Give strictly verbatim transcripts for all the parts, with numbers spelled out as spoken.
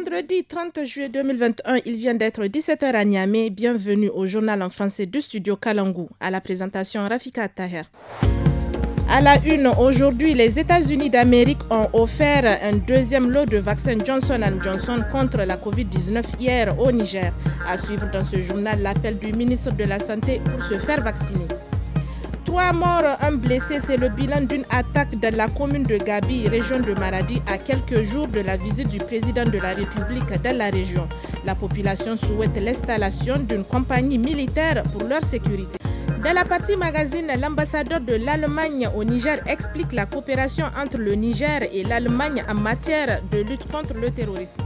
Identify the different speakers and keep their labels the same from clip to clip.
Speaker 1: Vendredi trente juillet deux mille vingt et un, il vient d'être dix-sept heures à Niamey. Bienvenue au journal en français du studio Kalangu. À la présentation, Rafika Taher. À la une, aujourd'hui, les États-Unis d'Amérique ont offert un deuxième lot de vaccins Johnson and Johnson contre la covid dix-neuf hier au Niger. À suivre dans ce journal l'appel du ministre de la Santé pour se faire vacciner. Trois morts, un blessé, c'est le bilan d'une attaque dans la commune de Gabi, région de Maradi, à quelques jours de la visite du président de la République dans la région. La population souhaite l'installation d'une compagnie militaire pour leur sécurité. Dans la partie magazine, l'ambassadeur de l'Allemagne au Niger explique la coopération entre le Niger et l'Allemagne en matière de lutte contre le terrorisme.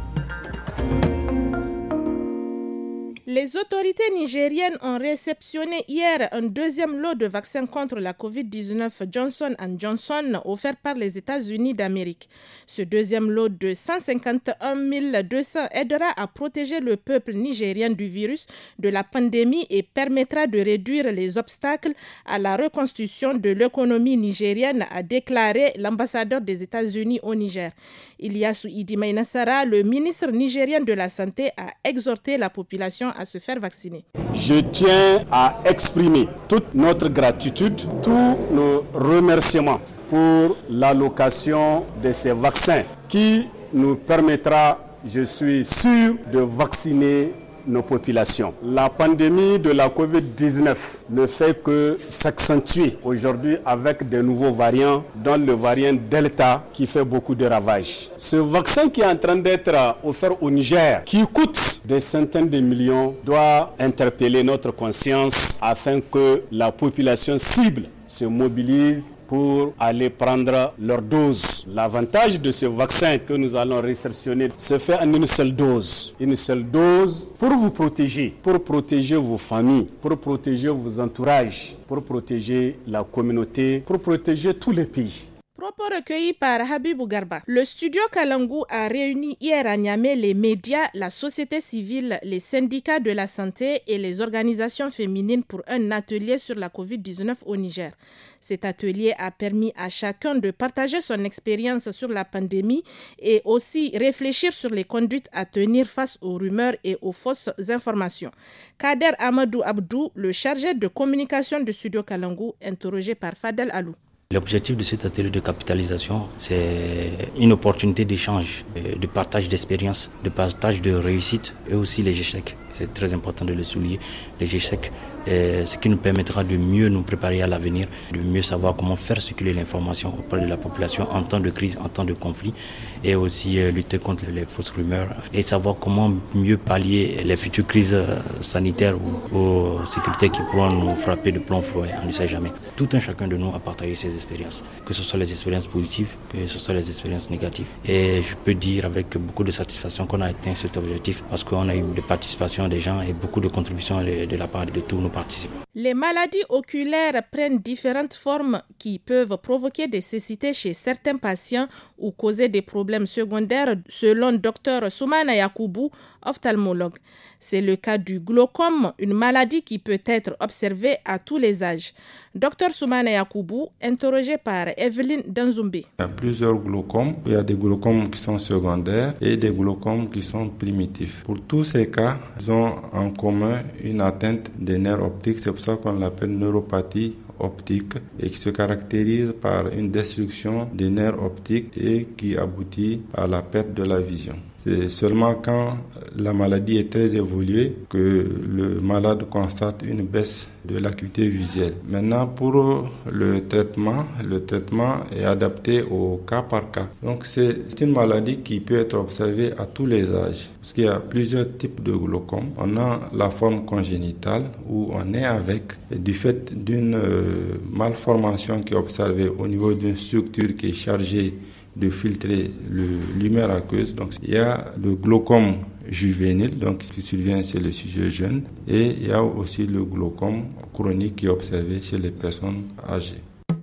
Speaker 1: Les autorités nigériennes ont réceptionné hier un deuxième lot de vaccins contre la covid dix-neuf Johnson and Johnson offert par les États-Unis d'Amérique. Ce deuxième lot de cent cinquante et un mille deux cents aidera à protéger le peuple nigérien du virus, de la pandémie et permettra de réduire les obstacles à la reconstruction de l'économie nigérienne, a déclaré l'ambassadeur des États-Unis au Niger. Ilyasu Idi Maïnassara, le ministre nigérien de la Santé, a exhorté la population à se faire vacciner.
Speaker 2: Je tiens à exprimer toute notre gratitude, tous nos remerciements pour l'allocation de ces vaccins qui nous permettra, je suis sûr, de vacciner nos populations. La pandémie de la covid dix-neuf ne fait que s'accentuer aujourd'hui avec de nouveaux variants, dont le variant Delta qui fait beaucoup de ravages. Ce vaccin qui est en train d'être offert au Niger, qui coûte des centaines de millions, doit interpeller notre conscience afin que la population cible se mobilise pour aller prendre leur dose. L'avantage de ce vaccin que nous allons réceptionner se fait en une seule dose. Une seule dose pour vous protéger, pour protéger vos familles, pour protéger vos entourages, pour protéger la communauté, pour protéger tous les pays.
Speaker 1: Propos recueillis par Habibou Garba. Le studio Kalangu a réuni hier à Niamey les médias, la société civile, les syndicats de la santé et les organisations féminines pour un atelier sur la covid dix-neuf au Niger. Cet atelier a permis à chacun de partager son expérience sur la pandémie et aussi réfléchir sur les conduites à tenir face aux rumeurs et aux fausses informations. Kader Amadou Abdou, le chargé de communication du studio Kalangu, interrogé par Fadel Alou.
Speaker 3: L'objectif de cet atelier de capitalisation, c'est une opportunité d'échange, de partage d'expériences, de partage de réussite et aussi les échecs. C'est très important de le souligner, les échecs, euh, ce qui nous permettra de mieux nous préparer à l'avenir, de mieux savoir comment faire circuler l'information auprès de la population en temps de crise, en temps de conflit, et aussi euh, lutter contre les fausses rumeurs et savoir comment mieux pallier les futures crises euh, sanitaires ou, ou sécuritaires qui pourront nous frapper de plomb fouet, on ne sait jamais. Tout un chacun de nous a partagé ses expériences, que ce soit les expériences positives, que ce soit les expériences négatives. Et je peux dire avec beaucoup de satisfaction qu'on a atteint cet objectif parce qu'on a eu des participations des gens et beaucoup de contributions de, de la part de tous nos participants.
Speaker 1: Les maladies oculaires prennent différentes formes qui peuvent provoquer des cécités chez certains patients ou causer des problèmes secondaires selon Dr Soumana Yakoubou, ophtalmologue. C'est le cas du glaucome, une maladie qui peut être observée à tous les âges. Dr Soumana Yakoubou, interrogé par Evelyne Danzoumbe.
Speaker 4: Il y a plusieurs glaucomes. Il y a des glaucomes qui sont secondaires et des glaucomes qui sont primitifs. Pour tous ces cas, ils ont en commun une atteinte des nerfs optiques. C'est pour ça qu'on l'appelle neuropathie optique et qui se caractérise par une destruction des nerfs optiques et qui aboutit à la perte de la vision. C'est seulement quand la maladie est très évoluée que le malade constate une baisse de l'acuité visuelle. Maintenant, pour le traitement, le traitement est adapté au cas par cas. Donc, c'est une maladie qui peut être observée à tous les âges. Parce qu'il y a plusieurs types de glaucome. On a la forme congénitale où on est avec, du fait d'une euh, malformation qui est observée au niveau d'une structure qui est chargée de filtrer le lumière aqueuse. Donc, il y a le glaucome juvénile, donc qui survient chez les sujets jeunes, et il y a aussi le glaucome chronique qui est observé chez les personnes âgées.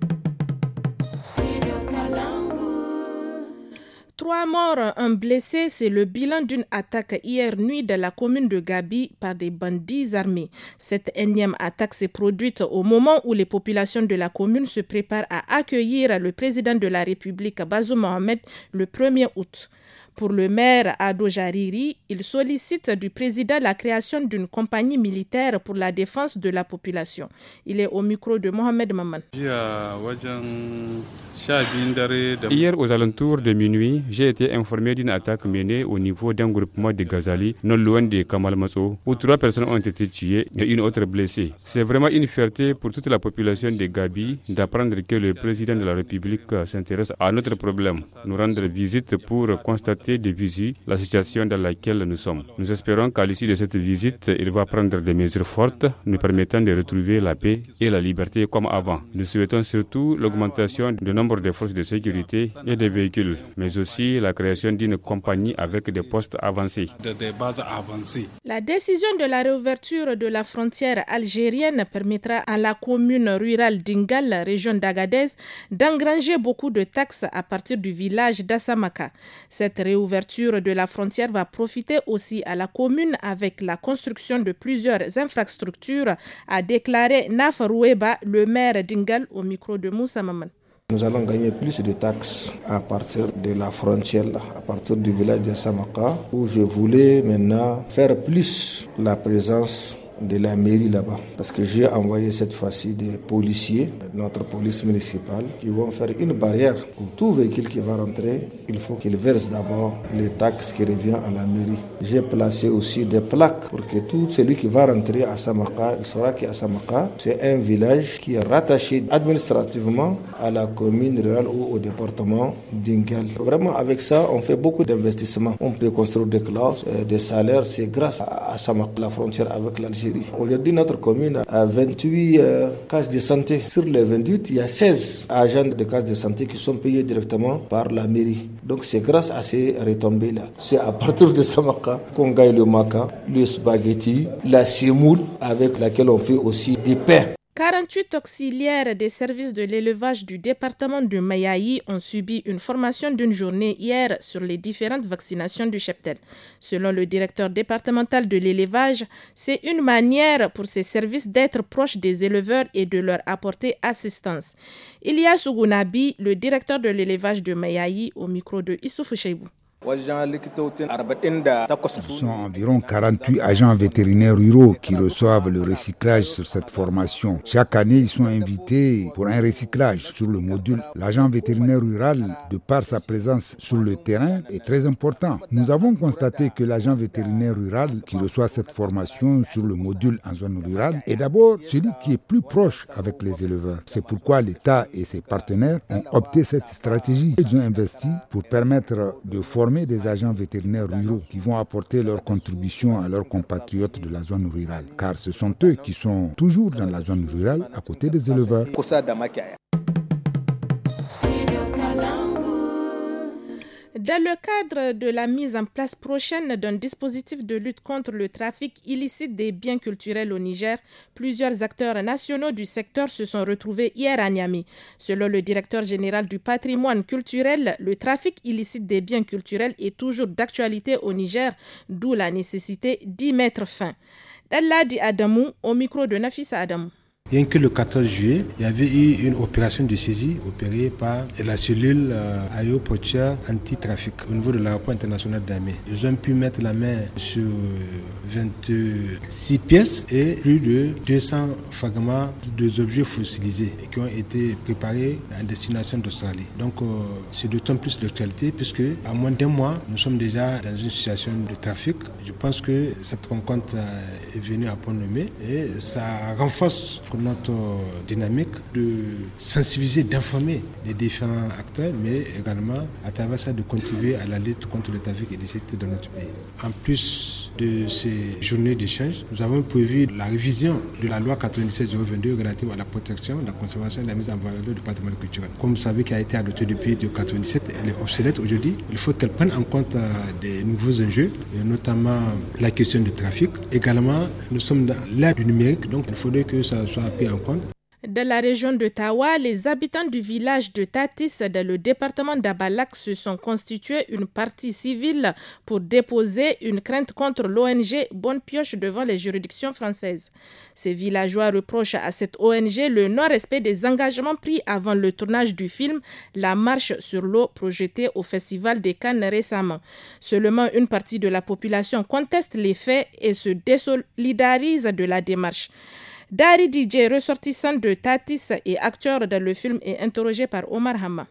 Speaker 1: Trois morts, un blessé, c'est le bilan d'une attaque hier nuit dans la commune de Gabi par des bandits armés. Cette énième attaque s'est produite au moment où les populations de la commune se préparent à accueillir le président de la République, Bazoum Mohamed, le premier août. Pour le maire Ado Jariri, il sollicite du président la création d'une compagnie militaire pour la défense de la population. Il est au micro de Mohamed Maman.
Speaker 5: Hier, aux alentours de minuit, j'ai été informé d'une attaque menée au niveau d'un groupement de Ghazali, non loin de Kamal Matso, où trois personnes ont été tuées et une autre blessée. C'est vraiment une fierté pour toute la population de Gabi d'apprendre que le président de la République s'intéresse à notre problème, nous rendre visite pour constater de visu la situation dans laquelle nous sommes. Nous espérons qu'à l'issue de cette visite, il va prendre des mesures fortes nous permettant de retrouver la paix et la liberté comme avant. Nous souhaitons surtout l'augmentation du nombre des forces de sécurité et des véhicules, mais aussi la création d'une compagnie avec des postes avancés.
Speaker 1: La décision de la réouverture de la frontière algérienne permettra à la commune rurale d'Ingal, région d'Agadez, d'engranger beaucoup de taxes à partir du village d'Assamaka. Cette réouverture de la frontière va profiter aussi à la commune avec la construction de plusieurs infrastructures, a déclaré Naf Roueba, le maire d'Ingal, au micro de Moussa Maman.
Speaker 6: Nous allons gagner plus de taxes à partir de la frontière, là, à partir du village de Samaka, où je voulais maintenant faire plus la présence de la mairie là-bas. Parce que j'ai envoyé cette fois-ci des policiers, notre police municipale, qui vont faire une barrière pour tout véhicule qui va rentrer. Il faut qu'il verse d'abord les taxes qui reviennent à la mairie. J'ai placé aussi des plaques pour que tout celui qui va rentrer à Samaka, il saura qu'à Samaka, c'est un village qui est rattaché administrativement à la commune rurale ou au département d'Ingal. Vraiment, avec ça, on fait beaucoup d'investissements. On peut construire des classes, euh, des salaires. C'est grâce à, à Samaka, la frontière avec l'Algérie. Aujourd'hui, notre commune a vingt-huit euh, cases de santé. Sur les vingt-huit, il y a seize agents de cases de santé qui sont payés directement par la mairie. Donc c'est grâce à ces retombées-là. C'est à partir de Samaka qu'on gagne le maca, le spaghetti, la semoule avec laquelle on fait aussi des pains.
Speaker 1: quarante-huit auxiliaires des services de l'élevage du département de Mayaï ont subi une formation d'une journée hier sur les différentes vaccinations du cheptel. Selon le directeur départemental de l'élevage, c'est une manière pour ces services d'être proches des éleveurs et de leur apporter assistance. Ilyas Ougunabi, le directeur de l'élevage de Mayaï, au micro de Issoufou Cheibou.
Speaker 7: Ce sont environ quarante-huit agents vétérinaires ruraux qui reçoivent le recyclage sur cette formation. Chaque année, ils sont invités pour un recyclage sur le module. L'agent vétérinaire rural, de par sa présence sur le terrain, est très important. Nous avons constaté que l'agent vétérinaire rural qui reçoit cette formation sur le module en zone rurale est d'abord celui qui est plus proche avec les éleveurs. C'est pourquoi l'État et ses partenaires ont opté cette stratégie. Ils ont investi pour permettre de former des agents vétérinaires ruraux qui vont apporter leur contribution à leurs compatriotes de la zone rurale, car ce sont eux qui sont toujours dans la zone rurale à côté des éleveurs.
Speaker 1: Dans le cadre de la mise en place prochaine d'un dispositif de lutte contre le trafic illicite des biens culturels au Niger, plusieurs acteurs nationaux du secteur se sont retrouvés hier à Niamey. Selon le directeur général du patrimoine culturel, le trafic illicite des biens culturels est toujours d'actualité au Niger, d'où la nécessité d'y mettre fin. Dalladi Adamou, au micro de Nafissa Adamou.
Speaker 8: Rien que le quatorze juillet, il y avait eu une opération de saisie opérée par la cellule euh, aéroportuaire anti-trafic au niveau de l'aéroport international d'Amé. Ils ont pu mettre la main sur vingt-six pièces et plus de deux cents fragments d'objets fossilisés et qui ont été préparés à destination d'Australie. Donc euh, c'est d'autant plus d'actualité puisque à moins d'un mois, nous sommes déjà dans une situation de trafic. Je pense que cette rencontre euh, est venue à point nommé et ça renforce notre dynamique de sensibiliser, d'informer les différents acteurs, mais également à travers ça de contribuer à la lutte contre le trafic illicite dans notre pays. En plus de ces journées d'échange, nous avons prévu la révision de la loi quatre-vingt-dix-sept zéro vingt-deux relative à la protection, la conservation et la mise en valeur du patrimoine culturel. Comme vous savez, qui a été adoptée depuis mille neuf cent quatre-vingt-dix-sept, elle est obsolète aujourd'hui. Il faut qu'elle prenne en compte des nouveaux enjeux, et notamment la question du trafic. Également, nous sommes dans l'ère du numérique, donc il faudrait que ça soit pris en compte.
Speaker 1: Dans la région de Tawa, les habitants du village de Tatis, dans le département d'Abalak, se sont constitués une partie civile pour déposer une crainte contre l'O N G Bonne Pioche devant les juridictions françaises. Ces villageois reprochent à cette O N G le non-respect des engagements pris avant le tournage du film La Marche sur l'eau projeté au Festival des Cannes récemment. Seulement une partie de la population conteste les faits et se désolidarise de la démarche. Dari D J, ressortissant de Tatis et acteur dans le film, est interrogé par Omar Hama.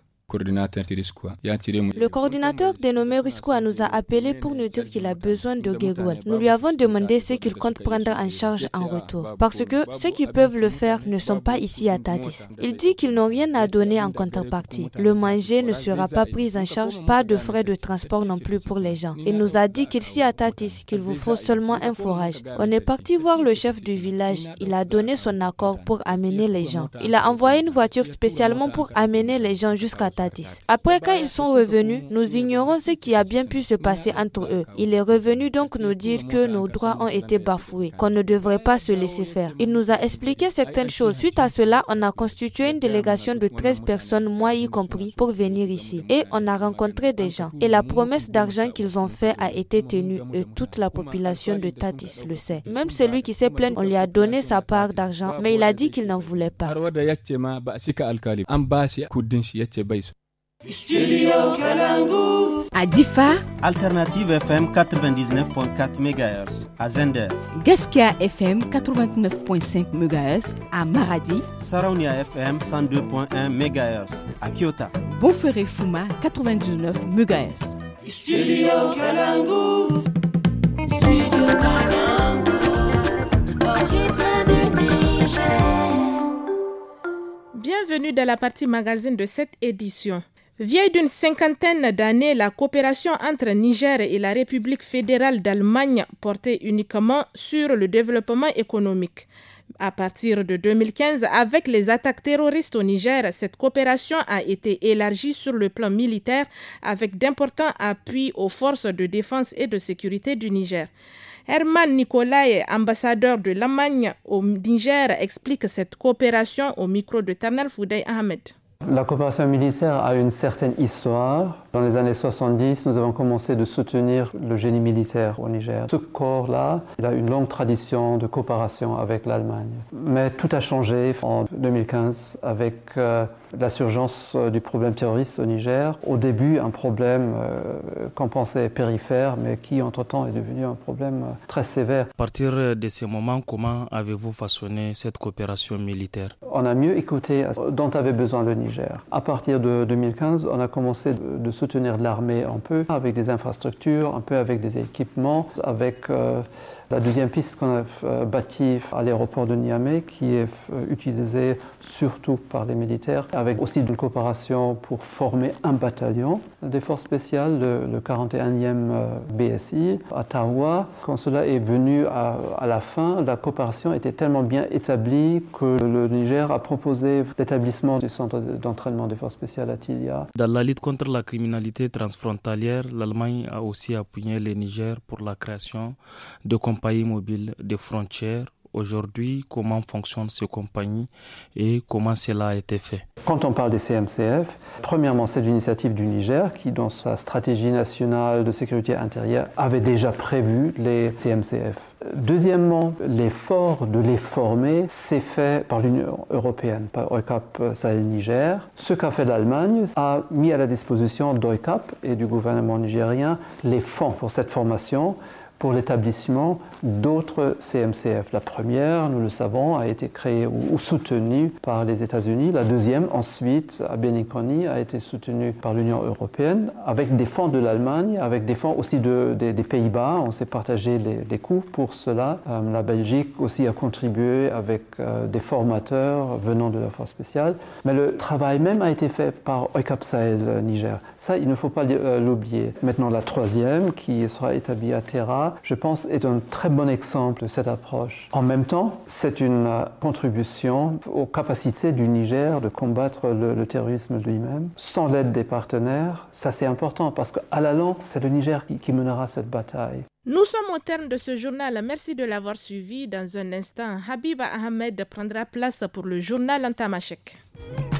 Speaker 9: Le coordinateur dénommé Riscoua nous a appelé pour nous dire qu'il a besoin de Guéguel. Nous lui avons demandé ce qu'il compte prendre en charge en retour. Parce que ceux qui peuvent le faire ne sont pas ici à Tatis. Il dit qu'ils n'ont rien à donner en contrepartie. Le manger ne sera pas pris en charge, pas de frais de transport non plus pour les gens. Il nous a dit qu'ici à Tatis, qu'il vous faut seulement un forage. On est parti voir le chef du village. Il a donné son accord pour amener les gens. Il a envoyé une voiture spécialement pour amener les gens jusqu'à Tatis. Après, quand ils sont revenus, nous ignorons ce qui a bien pu se passer entre eux. Il est revenu donc nous dire que nos droits ont été bafoués, qu'on ne devrait pas se laisser faire. Il nous a expliqué certaines choses. Suite à cela, on a constitué une délégation de treize personnes, moi y compris, pour venir ici. Et on a rencontré des gens. Et la promesse d'argent qu'ils ont fait a été tenue et toute la population de Tatis le sait. Même celui qui s'est plaint, on lui a donné sa part d'argent, mais il a dit qu'il n'en voulait pas.
Speaker 10: Studio Kalangu.
Speaker 11: À Difa,
Speaker 10: Alternative F M quatre-vingt-dix-neuf point quatre mégahertz. À Zender,
Speaker 11: Gaskia F M quatre-vingt-neuf point cinq mégahertz. À Maradi,
Speaker 10: Saraunia F M cent deux point un mégahertz. À Kyoto,
Speaker 11: Bonferré Fuma quatre-vingt-dix-neuf mégahertz.
Speaker 10: Studio Kalangu. Studio Kalangu.
Speaker 1: Bienvenue dans la partie magazine de cette édition. Vieille d'une cinquantaine d'années, la coopération entre Niger et la République fédérale d'Allemagne portait uniquement sur le développement économique. À partir de deux mille quinze, avec les attaques terroristes au Niger, cette coopération a été élargie sur le plan militaire avec d'importants appuis aux forces de défense et de sécurité du Niger. Herman Nicolai, ambassadeur de l'Allemagne au Niger, explique cette coopération au micro de Ternal Foudey Ahmed.
Speaker 12: La coopération militaire a une certaine histoire. Dans les années soixante-dix, nous avons commencé de soutenir le génie militaire au Niger. Ce corps-là, il a une longue tradition de coopération avec l'Allemagne. Mais tout a changé en deux mille quinze avec euh, la surgence du problème terroriste au Niger. Au début, un problème euh, qu'on pensait périphéire, mais qui entre-temps est devenu un problème euh, très sévère.
Speaker 3: À partir de ce moment, comment avez-vous façonné cette coopération militaire?
Speaker 12: On a mieux écouté dont avait besoin le Niger. À partir de deux mille quinze, on a commencé de soutenir l'armée un peu avec des infrastructures, un peu avec des équipements, avec euh, la deuxième piste qu'on a euh, bâtie à l'aéroport de Niamey, qui est euh, utilisée surtout par les militaires, avec aussi une coopération pour former un bataillon des forces spéciales, le, le quarante et unième euh, B S I à Tawa. Quand cela est venu à, à la fin, la coopération était tellement bien établie que le Niger a proposé l'établissement du centre d'entraînement des forces spéciales à Tilia.
Speaker 3: Dans la lutte contre la criminalité transfrontalière, l'Allemagne a aussi appuyé le Niger pour la création de compagnies mobiles de frontières. Aujourd'hui, comment fonctionnent ces compagnies et comment cela a été fait?
Speaker 12: Quand on parle des C M C F, premièrement, c'est l'initiative du Niger qui, dans sa stratégie nationale de sécurité intérieure, avait déjà prévu les C M C F. Deuxièmement, l'effort de les former s'est fait par l'Union européenne, par OICAP Sahel Niger. Ce qu'a fait l'Allemagne a mis à la disposition d'OICAP et du gouvernement nigérien les fonds pour cette formation, pour l'établissement d'autres C M C F. La première, nous le savons, a été créée ou, ou soutenue par les États-Unis. La deuxième, ensuite, à Benikoni, a été soutenue par l'Union européenne, avec des fonds de l'Allemagne, avec des fonds aussi de, de, des Pays-Bas. On s'est partagé les, les coûts pour cela. Euh, la Belgique aussi a contribué avec euh, des formateurs venant de la force spéciale. Mais le travail même a été fait par OICAP Sahel Niger. Ça, il ne faut pas euh, l'oublier. Maintenant, la troisième, qui sera établie à Terra, Nigeria, je pense, est un très bon exemple de cette approche. En même temps, c'est une contribution aux capacités du Niger de combattre le, le terrorisme lui-même. Sans l'aide des partenaires, ça c'est important parce qu'à la longue, c'est le Niger qui, qui mènera cette bataille.
Speaker 1: Nous sommes au terme de ce journal. Merci de l'avoir suivi. Dans un instant, Habiba Ahmed prendra place pour le journal en tamashek.